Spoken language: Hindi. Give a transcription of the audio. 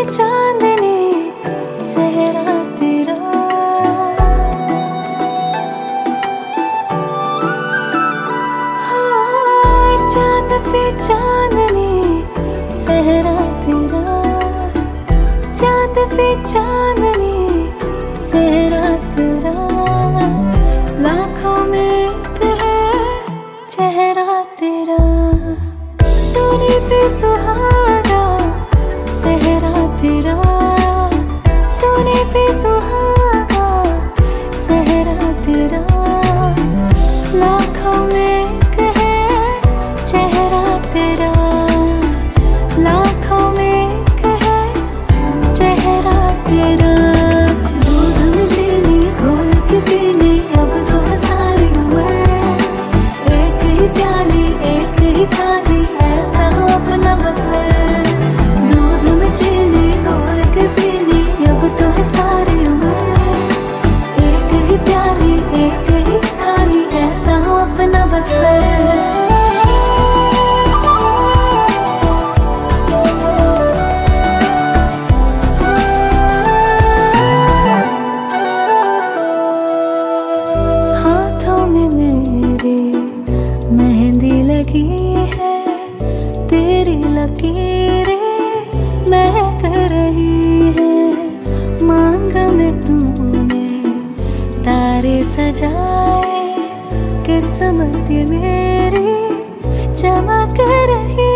चांदनी सहरा तेरा। हाँ, चांद पे चांदनी सहरा तेरा, चांद पे चांदनी सहरा तेरा। लाखों में एक है चेहरा तेरा, सोने पे सुहागा सहरा तेरा, सोने पे सुहागा सहरा तेरा। लाखों में एक है चेहरा तेरा, लाखों में एक है चेहरा तेरा। दूध में चीनी घोल के पीनी अब तो है सारी उम्र, एक ही प्याली एक ही थाली ऐसा हो अपना बसर। दूध में चीनी घोल के पीनी अब तो है सारी उम्र, एक ही प्याली एक ही थाली ऐसा हो अपना बसर। मेहंदी लगी है तेरी लकीरें महक रही है। मांग में तूने तारे सजाए, किस्मत मेरी चमक रही